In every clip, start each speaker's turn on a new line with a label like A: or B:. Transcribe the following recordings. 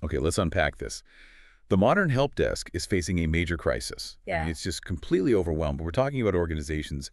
A: Okay, let's unpack this. The modern help desk is facing a major crisis. I mean,
B: Yeah.
A: it's just completely overwhelmed. But we're talking about organizations,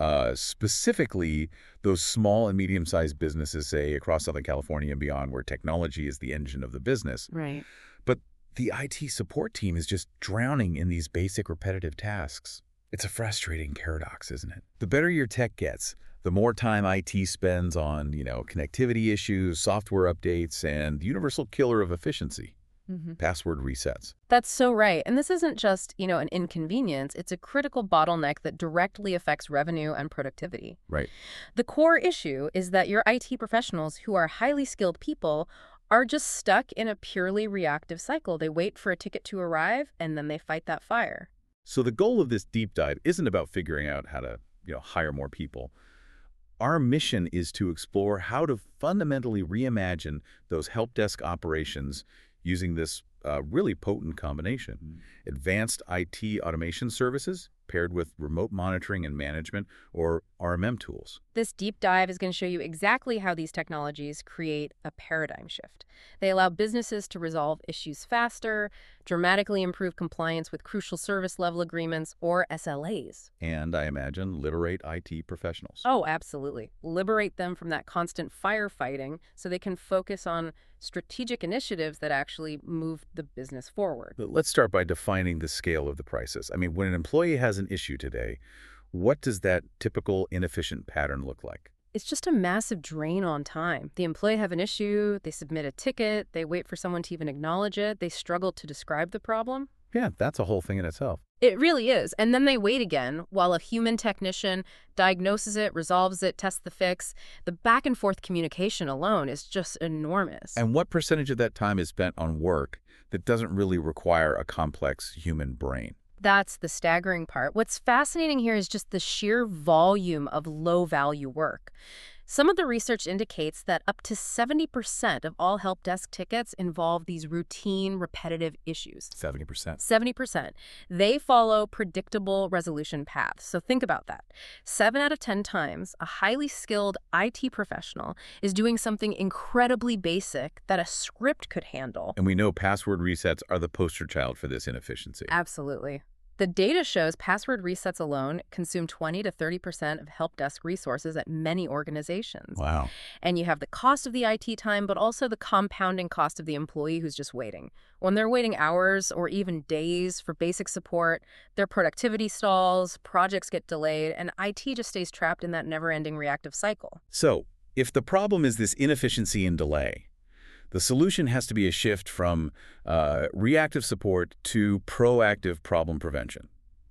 A: specifically those small and medium-sized businesses, say, across Southern California and beyond, where technology is the engine of the business.
B: Right.
A: But the IT support team is just drowning in these basic repetitive tasks. It's a frustrating paradox, isn't it? The better your tech gets, the more time IT spends on, connectivity issues, software updates, and the universal killer of efficiency,
B: Hmm.
A: password resets.
B: That's so right. And this isn't just, an inconvenience. It's a critical bottleneck that directly affects revenue and productivity.
A: Right.
B: The core issue is that your IT professionals, who are highly skilled people, are just stuck in a purely reactive cycle. They wait for a ticket to arrive, and then they fight that fire.
A: So the goal of this deep dive isn't about figuring out how to, hire more people. Our mission is to explore how to fundamentally reimagine those help desk operations using this really potent combination. Advanced IT automation services paired with remote monitoring and management, or RMM tools.
B: This deep dive is going to show you exactly how these technologies create a paradigm shift. They allow businesses to resolve issues faster, dramatically improve compliance with crucial service level agreements, or SLAs.
A: And I imagine liberate IT professionals.
B: Oh, absolutely. Liberate them from that constant firefighting so they can focus on strategic initiatives that actually move the business forward.
A: But let's start by defining the scale of the crisis. I mean, when an employee has an issue today, what does that typical inefficient pattern look like?
B: It's just a massive drain on time. The employee have an issue, they submit a ticket, they wait for someone to even acknowledge it, they struggle to describe the problem.
A: Yeah, that's a whole thing in itself.
B: It really is. And then they wait again while a human technician diagnoses it, resolves it, tests the fix. The back and forth communication alone is just enormous.
A: And what percentage of that time is spent on work that doesn't really require a complex human brain?
B: That's the staggering part. What's fascinating here is just the sheer volume of low-value work. Some of the research indicates that up to 70% of all help desk tickets involve these routine, repetitive issues.
A: 70%.
B: 70%. They follow predictable resolution paths. So think about that. 7 out of 10 times, a highly skilled IT professional is doing something incredibly basic that a script could handle.
A: And we know password resets are the poster child for this inefficiency.
B: Absolutely. The data shows password resets alone consume 20 to 30% of help desk resources at many organizations.
A: Wow.
B: And you have the cost of the IT time, but also the compounding cost of the employee who's just waiting. When they're waiting hours or even days for basic support, their productivity stalls, projects get delayed, and IT just stays trapped in that never-ending reactive cycle.
A: So, if the problem is this inefficiency and delay, the solution has to be a shift from reactive support to proactive problem prevention.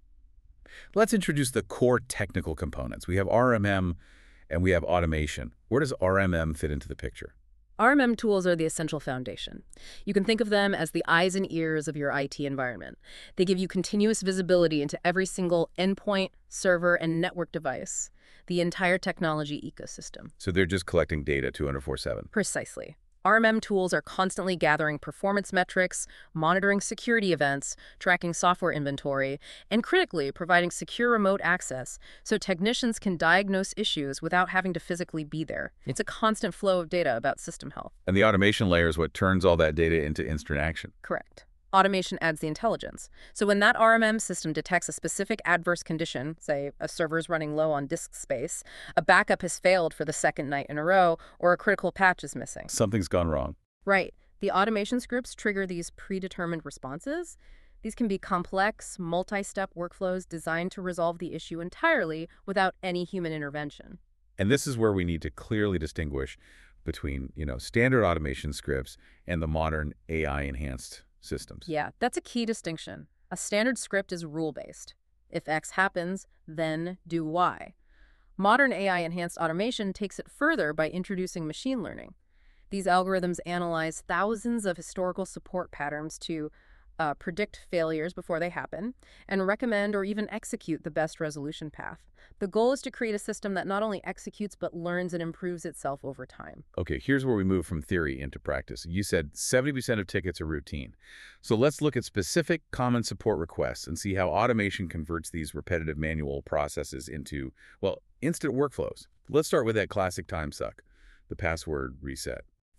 A: Let's introduce the core technical components. We have RMM and we have automation. Where does RMM fit into the picture?
B: RMM tools are the essential foundation. You can think of them as the eyes and ears of your IT environment. They give you continuous visibility into every single endpoint, server, and network device, the entire technology ecosystem.
A: So they're just collecting data 24/7.
B: Precisely. RMM tools are constantly gathering performance metrics, monitoring security events, tracking software inventory, and critically providing secure remote access so technicians can diagnose issues without having to physically be there. It's a constant flow of data about system health.
A: And the automation layer is what turns all that data into instant action.
B: Correct. Automation adds the intelligence. So when that RMM system detects a specific adverse condition, say a server's running low on disk space, a backup has failed for the second night in a row, or a critical patch is missing.
A: Something's gone wrong.
B: Right. The automation scripts trigger these predetermined responses. These can be complex, multi-step workflows designed to resolve the issue entirely without any human intervention.
A: And this is where we need to clearly distinguish between, standard automation scripts and the modern AI-enhanced systems.
B: Yeah, that's a key distinction. A standard script is rule-based. If X happens, then do Y. Modern AI-enhanced automation takes it further by introducing machine learning. These algorithms analyze thousands of historical support patterns to predict failures before they happen, and recommend or even execute the best resolution path. The goal is to create a system that not only executes but learns and improves itself over time.
A: Okay, here's where we move from theory into practice. You said 70% of tickets are routine. So let's look at specific common support requests and see how automation converts these repetitive manual processes into, well, instant workflows. Let's start with that classic time suck, the password reset.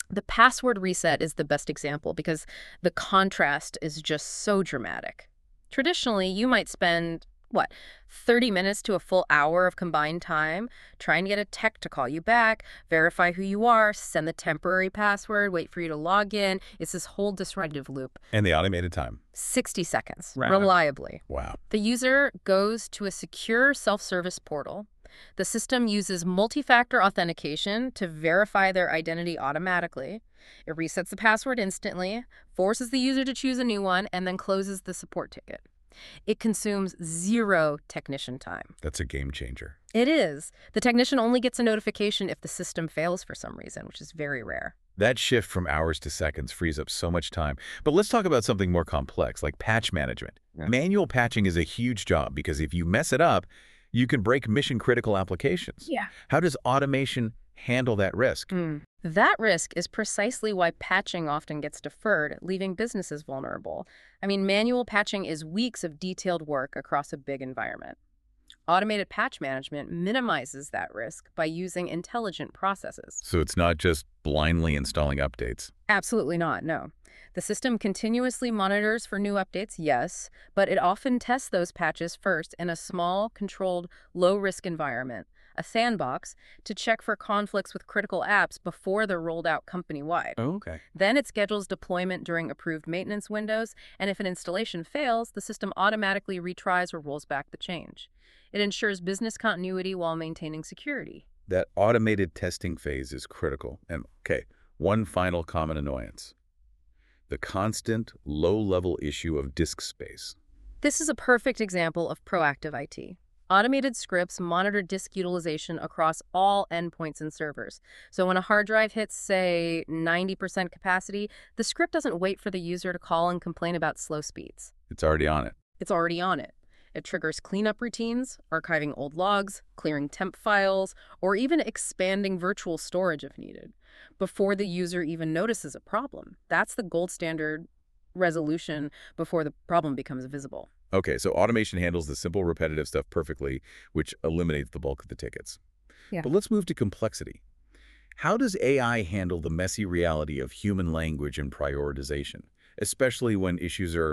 B: The password reset is the best example because the contrast is just so dramatic. Traditionally, you might spend, what, 30 minutes to a full hour of combined time trying to get a tech to call you back, verify who you are, send the temporary password, wait for you to log in. It's this whole disruptive loop.
A: And the automated time.
B: 60 seconds,
A: Right.
B: reliably.
A: Wow.
B: The user goes to a secure self-service portal. The system uses multi-factor authentication to verify their identity automatically. It resets the password instantly, forces the user to choose a new one, and then closes the support ticket. It consumes 0 technician time.
A: That's a game changer.
B: It is. The technician only gets a notification if the system fails for some reason, which is very rare.
A: That shift from hours to seconds frees up so much time. But let's talk about something more complex, like patch management.
B: Yeah.
A: Manual patching is a huge job because if you mess it up, you can break mission-critical applications.
B: Yeah.
A: How does automation handle that risk?
B: That risk is precisely why patching often gets deferred, leaving businesses vulnerable. I mean, manual patching is weeks of detailed work across a big environment. Automated patch management minimizes that risk by using intelligent processes.
A: So it's not just blindly installing updates.
B: Absolutely not, no. The system continuously monitors for new updates, yes, but it often tests those patches first in a small, controlled, low-risk environment, a sandbox, to check for conflicts with critical apps before they're rolled out company-wide.
A: Oh, okay.
B: Then it schedules deployment during approved maintenance windows, and if an installation fails, the system automatically retries or rolls back the change. It ensures business continuity while maintaining security.
A: That automated testing phase is critical. And, okay, one final common annoyance. The constant, low-level issue of disk space.
B: This is a perfect example of proactive IT. Automated scripts monitor disk utilization across all endpoints and servers. So when a hard drive hits, say, 90% capacity, the script doesn't wait for the user to call and complain about slow speeds.
A: It's already on it.
B: It's already on it. It triggers cleanup routines, archiving old logs, clearing temp files, or even expanding virtual storage if needed, before the user even notices a problem. That's the gold standard resolution before the problem becomes visible.
A: Okay, so automation handles the simple, repetitive stuff perfectly, which eliminates the bulk of the tickets.
B: Yeah.
A: But let's move to complexity. How does AI handle the messy reality of human language and prioritization, especially when issues are,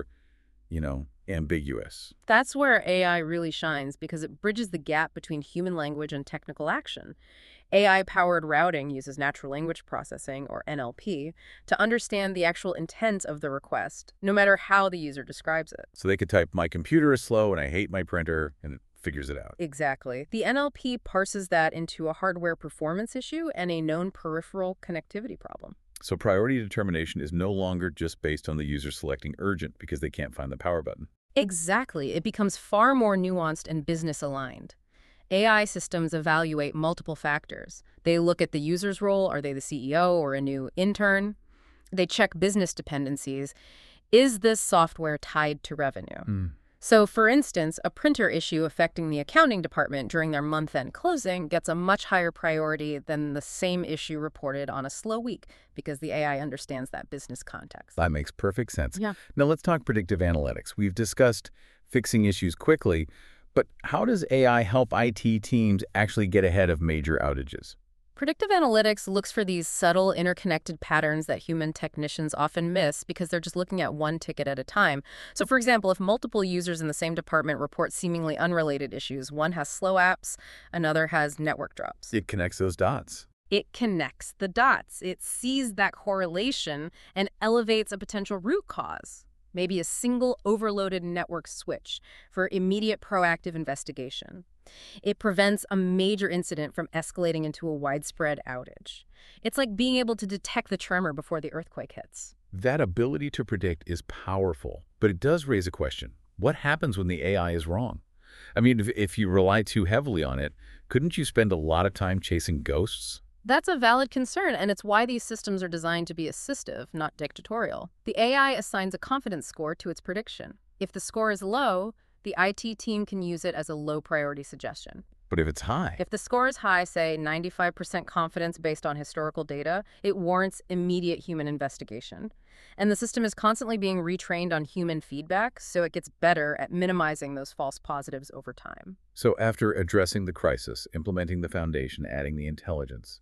A: ambiguous?
B: That's where AI really shines because it bridges the gap between human language and technical action. AI-powered routing uses natural language processing, or NLP, to understand the actual intent of the request, no matter how the user describes it.
A: So they could type, "My computer is slow and I hate my printer," and it figures it out.
B: Exactly. The NLP parses that into a hardware performance issue and a known peripheral connectivity problem.
A: So priority determination is no longer just based on the user selecting urgent because they can't find the power button.
B: Exactly. It becomes far more nuanced and business-aligned. AI systems evaluate multiple factors. They look at the user's role. Are they the CEO or a new intern? They check business dependencies. Is this software tied to revenue? So, for instance, a printer issue affecting the accounting department during their month-end closing gets a much higher priority than the same issue reported on a slow week because the AI understands that business context.
A: That makes perfect sense.
B: Yeah.
A: Now let's talk predictive analytics. We've discussed fixing issues quickly, but how does AI help IT teams actually get ahead of major outages?
B: Predictive analytics looks for these subtle, interconnected patterns that human technicians often miss because they're just looking at one ticket at a time. So, for example, if multiple users in the same department report seemingly unrelated issues, one has slow apps, another has network drops.
A: It connects those dots.
B: It connects the dots. It sees that correlation and elevates a potential root cause, maybe a single overloaded network switch, for immediate proactive investigation. It prevents a major incident from escalating into a widespread outage. It's like being able to detect the tremor before the earthquake hits.
A: That ability to predict is powerful, but it does raise a question. What happens when the AI is wrong? I mean, if you rely too heavily on it, couldn't you spend a lot of time chasing ghosts?
B: That's a valid concern, and it's why these systems are designed to be assistive, not dictatorial. The AI assigns a confidence score to its prediction. If the score is low, the IT team can use it as a low-priority suggestion.
A: But if it's high?
B: If the score is high, say 95% confidence based on historical data, it warrants immediate human investigation. And the system is constantly being retrained on human feedback, so it gets better at minimizing those false positives over time.
A: So after addressing the crisis, implementing the foundation, adding the intelligence,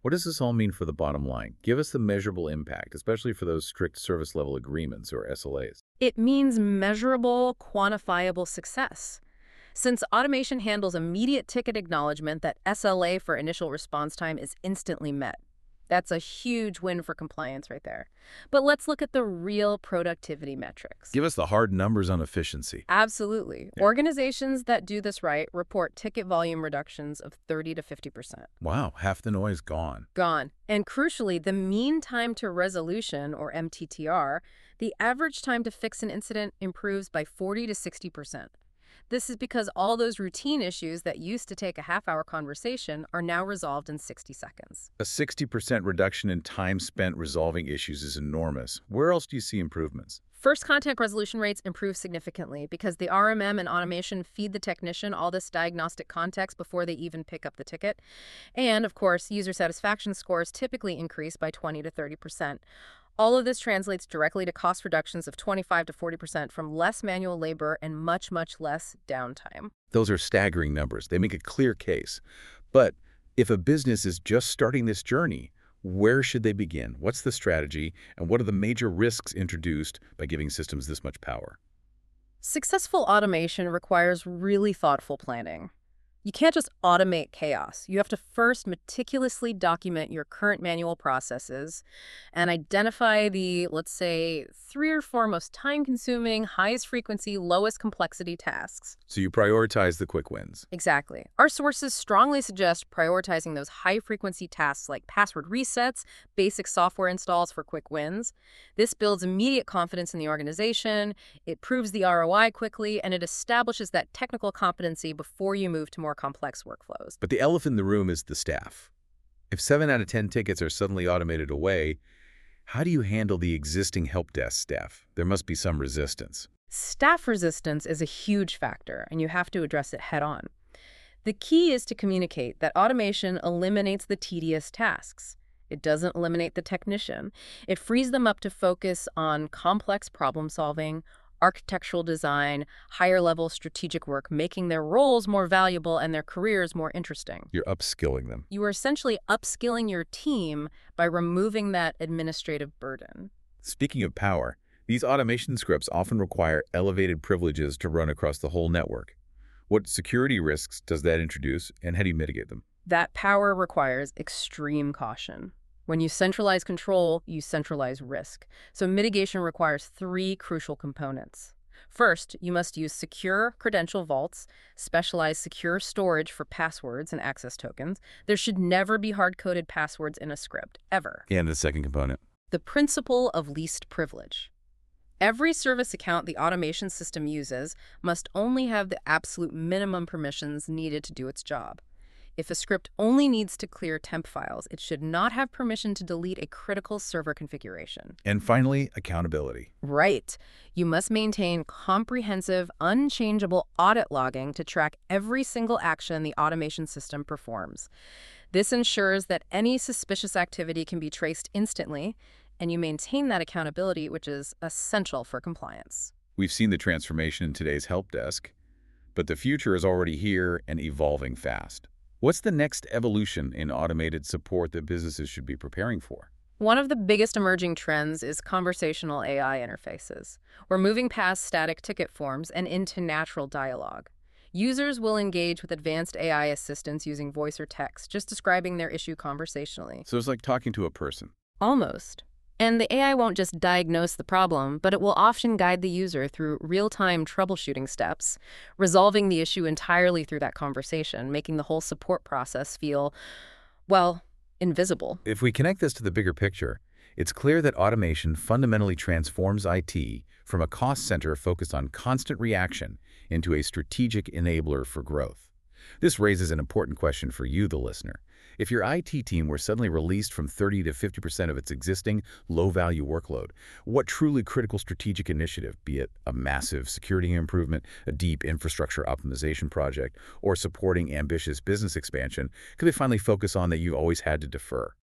A: What does this all mean for the bottom line? Give us the measurable impact, especially for those strict service level agreements or SLAs.
B: It means measurable, quantifiable success. Since automation handles immediate ticket acknowledgement, that SLA for initial response time is instantly met. That's a huge win for compliance right there. But let's look at the real productivity metrics.
A: Give us the hard numbers on efficiency.
B: Absolutely.
A: Yeah.
B: Organizations that do this right report ticket volume reductions of 30 to 50%.
A: Wow, half the noise gone.
B: Gone. And crucially, the mean time to resolution, or MTTR, the average time to fix an incident, improves by 40 to 60%. This is because all those routine issues that used to take a half-hour conversation are now resolved in 60 seconds.
A: A 60% reduction in time spent resolving issues is enormous. Where else do you see improvements?
B: First contact resolution rates improve significantly because the RMM and automation feed the technician all this diagnostic context before they even pick up the ticket. And, of course, user satisfaction scores typically increase by 20 to 30%. All of this translates directly to cost reductions of 25 to 40% from less manual labor and much, much less downtime.
A: Those are staggering numbers. They make a clear case. But if a business is just starting this journey, where should they begin? What's the strategy, and what are the major risks introduced by giving systems this much power?
B: Successful automation requires really thoughtful planning. You can't just automate chaos. You have to first meticulously document your current manual processes and identify the, let's say, 3 or 4 most time-consuming, highest frequency, lowest complexity tasks.
A: So you prioritize the quick wins.
B: Exactly. Our sources strongly suggest prioritizing those high-frequency tasks like password resets, basic software installs for quick wins. This builds immediate confidence in the organization, it proves the ROI quickly, and it establishes that technical competency before you move to more complex workflows.
A: But the elephant in the room is the staff. If 7 out of 10 tickets are suddenly automated away, how do you handle the existing help desk staff? There must be some resistance.
B: Staff resistance is a huge factor, and you have to address it head on. The key is to communicate that automation eliminates the tedious tasks. It doesn't eliminate the technician. It frees them up to focus on complex problem solving, architectural design, higher-level strategic work, making their roles more valuable and their careers more interesting.
A: You're upskilling them.
B: You are essentially upskilling your team by removing that administrative burden.
A: Speaking of power, these automation scripts often require elevated privileges to run across the whole network. What security risks does that introduce, and how do you mitigate them?
B: That power requires extreme caution. When you centralize control, you centralize risk. So mitigation requires 3 crucial components. First, you must use secure credential vaults, specialized secure storage for passwords and access tokens. There should never be hard-coded passwords in a script, ever.
A: And the second component.
B: The principle of least privilege. Every service account the automation system uses must only have the absolute minimum permissions needed to do its job. If a script only needs to clear temp files, it should not have permission to delete a critical server configuration.
A: And finally, accountability.
B: Right. You must maintain comprehensive, unchangeable audit logging to track every single action the automation system performs. This ensures that any suspicious activity can be traced instantly, and you maintain that accountability, which is essential for compliance.
A: We've seen the transformation in today's help desk, but the future is already here and evolving fast. What's the next evolution in automated support that businesses should be preparing for?
B: One of the biggest emerging trends is conversational AI interfaces. We're moving past static ticket forms and into natural dialogue. Users will engage with advanced AI assistants using voice or text, just describing their issue conversationally.
A: So it's like talking to a person.
B: Almost. And the AI won't just diagnose the problem, but it will often guide the user through real-time troubleshooting steps, resolving the issue entirely through that conversation, making the whole support process feel, well, invisible.
A: If we connect this to the bigger picture, it's clear that automation fundamentally transforms IT from a cost center focused on constant reaction into a strategic enabler for growth. This raises an important question for you, the listener. If your IT team were suddenly released from 30 to 50% of its existing low-value workload, what truly critical strategic initiative, be it a massive security improvement, a deep infrastructure optimization project, or supporting ambitious business expansion, could they finally focus on that you've always had to defer?